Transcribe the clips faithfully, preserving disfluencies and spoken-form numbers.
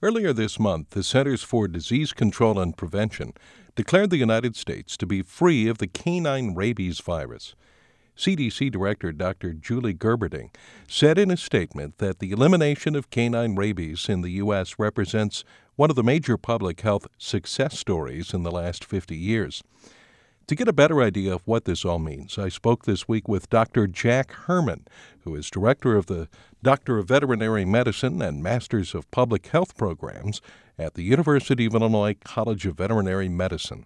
Earlier this month, the Centers for Disease Control and Prevention declared the United States to be free of the canine rabies virus. C D C Director Doctor Julie Gerberding said in a statement that the elimination of canine rabies in the U S represents one of the major public health success stories in the last fifty years. To get a better idea of what this all means, I spoke this week with Doctor Jack Herman, who is director of the Doctor of Veterinary Medicine and Masters of Public Health programs at the University of Illinois College of Veterinary Medicine.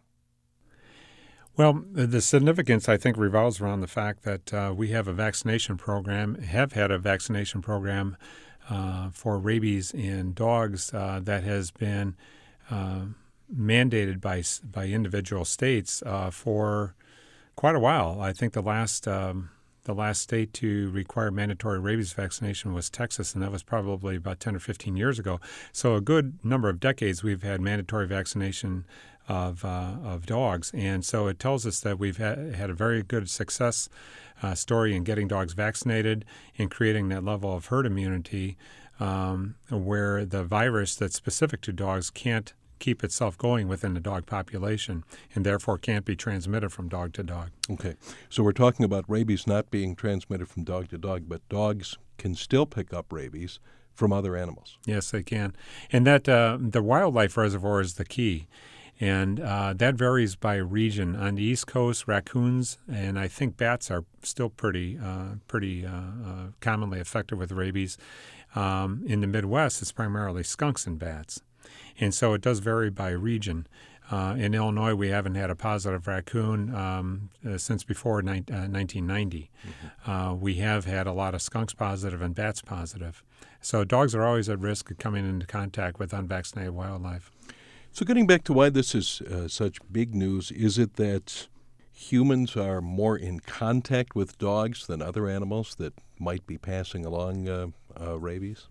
Well, the significance, I think, revolves around the fact that uh, we have a vaccination program, have had a vaccination program uh, for rabies in dogs uh, that has been uh, mandated by by individual states uh, for quite a while. I think the last um, the last state to require mandatory rabies vaccination was Texas, and that was probably about ten or fifteen years ago. So a good number of decades we've had mandatory vaccination of uh, of dogs, and so it tells us that we've ha- had a very good success uh, story in getting dogs vaccinated and creating that level of herd immunity um, where the virus that's specific to dogs can't keep itself going within the dog population and therefore can't be transmitted from dog to dog. Okay, so we're talking about rabies not being transmitted from dog to dog, but dogs can still pick up rabies from other animals. Yes, they can. And that uh, the wildlife reservoir is the key. And uh, that varies by region. On the East Coast, raccoons and I think bats are still pretty uh, pretty uh, uh, commonly affected with rabies. Um, in the Midwest, it's primarily skunks and bats. And so it does vary by region. Uh, in Illinois, we haven't had a positive raccoon um, uh, since before ni- uh, nineteen ninety. Mm-hmm. Uh, we have had a lot of skunks positive and bats positive. So dogs are always at risk of coming into contact with unvaccinated wildlife. So getting back to why this is uh, such big news, is it that humans are more in contact with dogs than other animals that might be passing along uh, uh, rabies?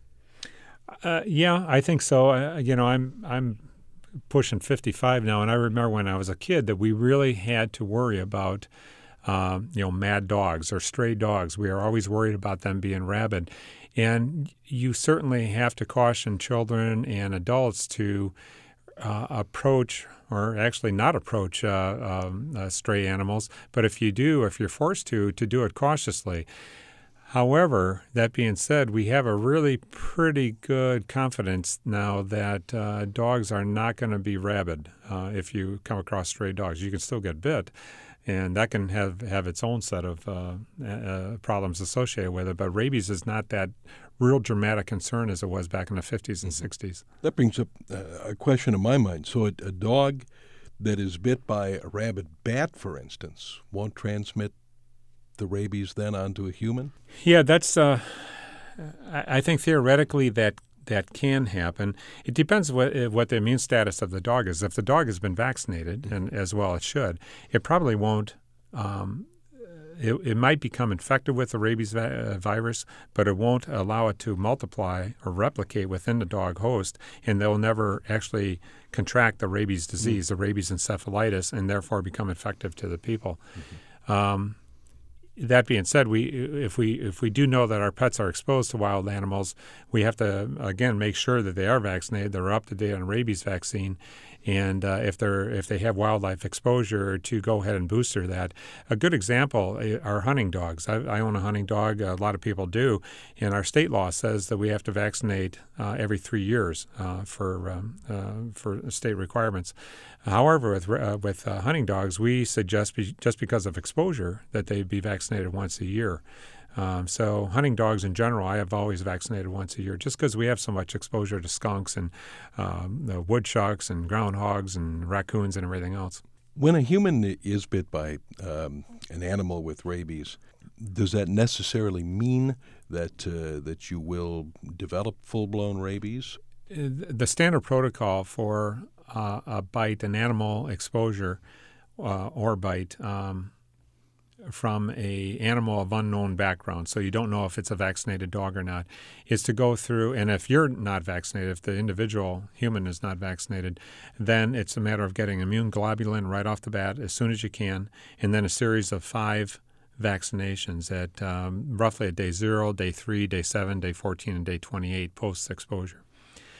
Uh, yeah, I think so. Uh, you know, I'm I'm pushing fifty-five now, and I remember when I was a kid that we really had to worry about, um, you know, mad dogs or stray dogs. We are always worried about them being rabid, and you certainly have to caution children and adults to uh, approach, or actually not approach, uh, um, uh, stray animals. But if you do, if you're forced to, to do it cautiously. However, that being said, we have a really pretty good confidence now that uh, dogs are not going to be rabid uh, if you come across stray dogs. You can still get bit, and that can have, have its own set of uh, uh, problems associated with it. But rabies is not that real dramatic concern as it was back in the fifties and sixties. That brings up uh, a question in my mind. So a, a dog that is bit by a rabid bat, for instance, won't transmit the rabies then onto a human? Yeah, that's. Uh, I think theoretically that that can happen. It depends what what the immune status of the dog is. If the dog has been vaccinated, and as well it should, it probably won't. Um, it, it might become infected with the rabies va- virus, but it won't allow it to multiply or replicate within the dog host, and they'll never actually contract the rabies disease, mm-hmm. the rabies encephalitis, and therefore become infective to the people. Mm-hmm. Um, That being said, we if we if we do know that our pets are exposed to wild animals, we have to again make sure that they are vaccinated, they're up to date on rabies vaccine, and uh, if they're if they have wildlife exposure, to go ahead and booster that. A good example are hunting dogs. I, I own a hunting dog. A lot of people do, and our state law says that we have to vaccinate uh, every three years uh, for um, uh, for state requirements. However, with uh, with uh, hunting dogs, we suggest be, just because of exposure that they be vaccinated once a year. Um, so hunting dogs in general, I have always vaccinated once a year, just because we have so much exposure to skunks and um, the woodchucks and groundhogs and raccoons and everything else. When a human is bit by um, an animal with rabies, does that necessarily mean that uh, that you will develop full-blown rabies? The standard protocol for uh, a bite, an animal exposure uh, or bite um, from a animal of unknown background, so you don't know if it's a vaccinated dog or not, is to go through, and if you're not vaccinated, if the individual human is not vaccinated, then it's a matter of getting immune globulin right off the bat as soon as you can, and then a series of five vaccinations at um, roughly at day zero, day three, day seven, day fourteen, and day twenty-eight post-exposure.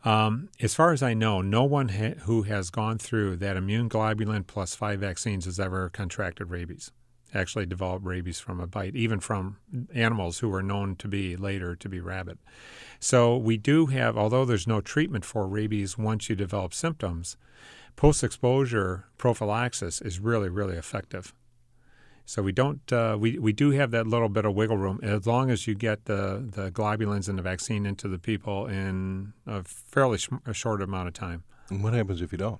Um, as far as I know, no one ha- who has gone through that immune globulin plus five vaccines has ever contracted rabies, actually developed rabies from a bite, even from animals who were known to be later to be rabid. So we do have, although there's no treatment for rabies once you develop symptoms, post-exposure prophylaxis is really, really effective. So we don't, uh, we, we do have that little bit of wiggle room as long as you get the, the globulins and the vaccine into the people in a fairly sh- a short amount of time. And what happens if you don't?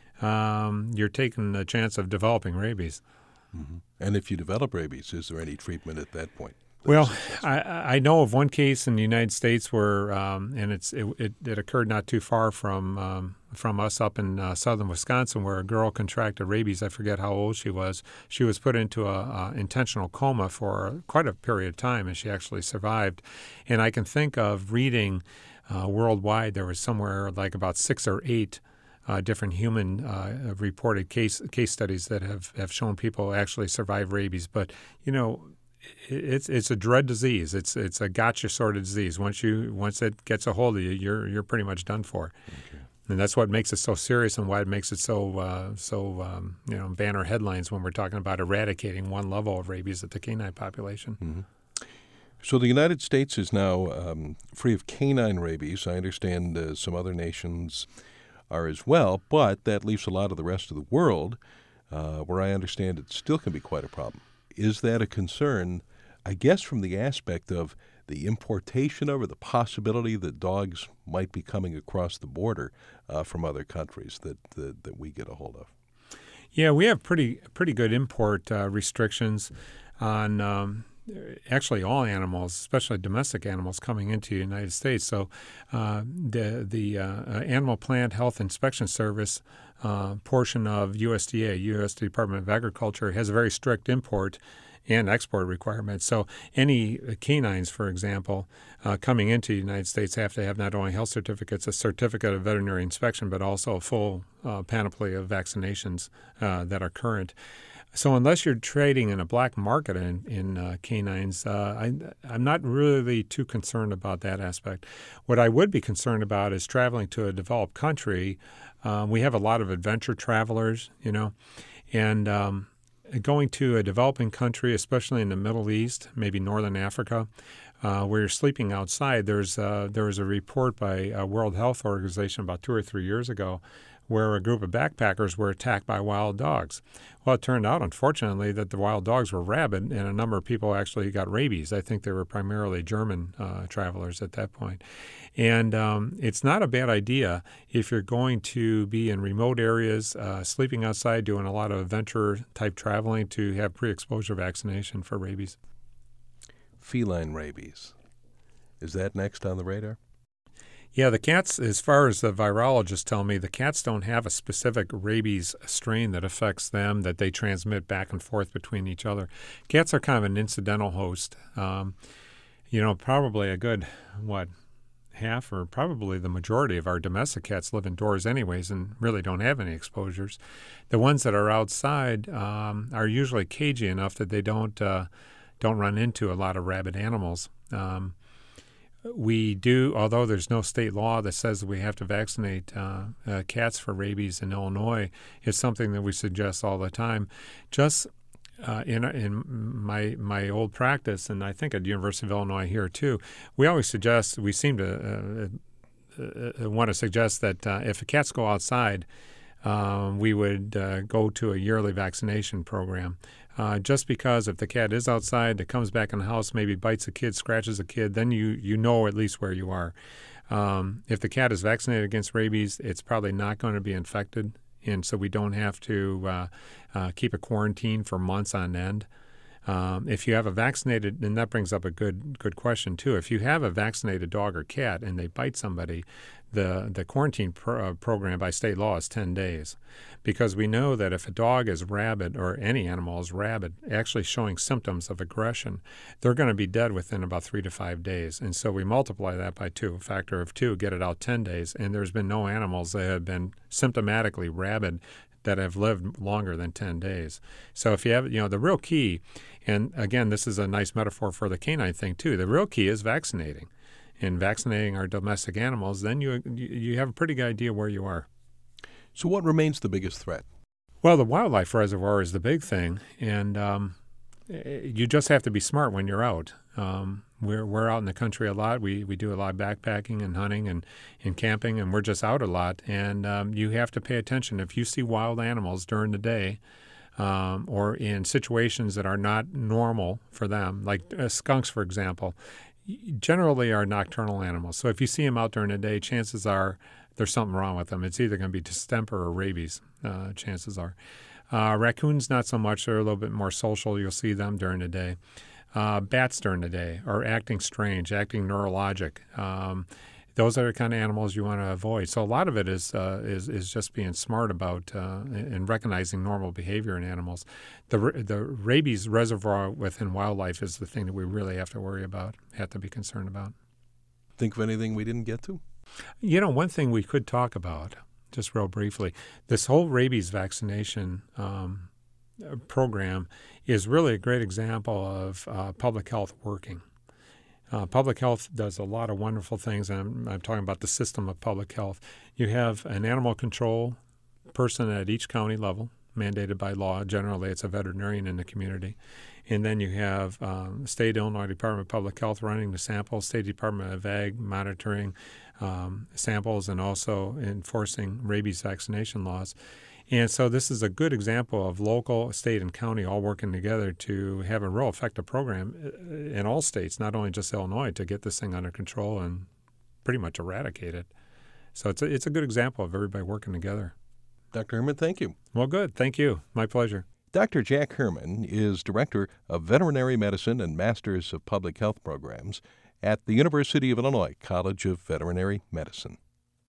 Um, you're taking the chance of developing rabies. Mm-hmm. And if you develop rabies, is there any treatment at that point? Well, I, I know of one case in the United States where, um, and it's it, it, it occurred not too far from um, from us up in uh, southern Wisconsin, where a girl contracted rabies. I forget how old she was. She was put into a, a intentional coma for quite a period of time, and she actually survived. And I can think of reading uh, worldwide, there was somewhere like about six or eight Uh, different human uh, reported case case studies that have, have shown people actually survive rabies. But, you know, it's it's a dread disease. It's it's a gotcha sort of disease. Once you once it gets a hold of you, you're you're pretty much done for. Okay. And that's what makes it so serious and why it makes it so uh, so um, you know banner headlines when we're talking about eradicating one level of rabies at the canine population. Mm-hmm. So the United States is now um, free of canine rabies. I understand uh, some other nations are as well, but that leaves a lot of the rest of the world uh, where I understand it still can be quite a problem. Is that a concern, I guess, from the aspect of the importation of or the possibility that dogs might be coming across the border uh, from other countries that, that that we get a hold of? Yeah, we have pretty pretty good import uh, restrictions on um, actually all animals, especially domestic animals coming into the United States. So uh, the the uh, Animal Plant Health Inspection Service uh, portion of U S D A, U S Department of Agriculture, has a very strict import and export requirements. So any canines, for example, uh, coming into the United States have to have not only health certificates, a certificate of veterinary inspection, but also a full uh, panoply of vaccinations uh, that are current. So unless you're trading in a black market in, in uh, canines, uh, I, I'm not really too concerned about that aspect. What I would be concerned about is traveling to a developed country. Um, we have a lot of adventure travelers, you know, and um, going to a developing country, especially in the Middle East, maybe Northern Africa, uh, where you're sleeping outside. There's uh, there was a report by a World Health Organization about two or three years ago where a group of backpackers were attacked by wild dogs. Well, it turned out, unfortunately, that the wild dogs were rabid, and a number of people actually got rabies. I think they were primarily German uh, travelers at that point. And um, it's not a bad idea if you're going to be in remote areas, uh, sleeping outside, doing a lot of adventure-type traveling, to have pre-exposure vaccination for rabies. Feline rabies. Is that next on the radar? Yeah, the cats, as far as the virologists tell me, the cats don't have a specific rabies strain that affects them that they transmit back and forth between each other. Cats are kind of an incidental host. Um, you know, probably a good, what, half or probably the majority of our domestic cats live indoors anyways and really don't have any exposures. The ones that are outside um, are usually cagey enough that they don't, uh, don't run into a lot of rabid animals. Um We do, although there's no state law that says we have to vaccinate uh, uh, cats for rabies in Illinois, it's something that we suggest all the time. Just uh, in in my my old practice, and I think at the University of Illinois here too, we always suggest, we seem to uh, uh, want to suggest that uh, if the cats go outside, um, we would uh, go to a yearly vaccination program. Uh, just because if the cat is outside, it comes back in the house, maybe bites a kid, scratches a kid, then you, you know at least where you are. Um, if the cat is vaccinated against rabies, it's probably not going to be infected, and so we don't have to uh, uh, keep a quarantine for months on end. Um, if you have a vaccinated, and that brings up a good good question too, if you have a vaccinated dog or cat and they bite somebody, the, the quarantine pro, uh, program by state law is ten days. Because we know that if a dog is rabid, or any animal is rabid, actually showing symptoms of aggression, they're going to be dead within about three to five days. And so we multiply that by two, a factor of two, get it out ten days, and there's been no animals that have been symptomatically rabid that have lived longer than ten days. So if you have, you know, the real key, and again, this is a nice metaphor for the canine thing too, the real key is vaccinating. in vaccinating our domestic animals, then you you have a pretty good idea where you are. So what remains the biggest threat? Well, the wildlife reservoir is the big thing, and um, you just have to be smart when you're out. Um, we're we're out in the country a lot. We we do a lot of backpacking and hunting and, and camping, and we're just out a lot. And um, you have to pay attention. If you see wild animals during the day, um, or in situations that are not normal for them, like uh, skunks, for example, generally are nocturnal animals. So if you see them out during the day, chances are there's something wrong with them. It's either going to be distemper or rabies, uh, chances are. Uh, raccoons, not so much. They're a little bit more social. You'll see them during the day. Uh, bats during the day are acting strange, acting neurologic. Um, those are the kind of animals you want to avoid. So a lot of it is uh, is is just being smart about uh, and recognizing normal behavior in animals. The the rabies reservoir within wildlife is the thing that we really have to worry about, have to be concerned about. Think of anything we didn't get to? You know, one thing we could talk about, just real briefly, this whole rabies vaccination um, program is really a great example of uh, public health working. Uh, public health does a lot of wonderful things, and I'm, I'm talking about the system of public health. You have an animal control person at each county level, mandated by law. Generally, it's a veterinarian in the community. And then you have um, State Illinois Department of Public Health running the samples, State Department of Ag monitoring um, samples, and also enforcing rabies vaccination laws. And so this is a good example of local, state, and county all working together to have a real effective program in all states, not only just Illinois, to get this thing under control and pretty much eradicate it. So it's a, it's a good example of everybody working together. Doctor Herman, thank you. Well, good. Thank you. My pleasure. Doctor Jack Herman is Director of Veterinary Medicine and Masters of Public Health Programs at the University of Illinois College of Veterinary Medicine.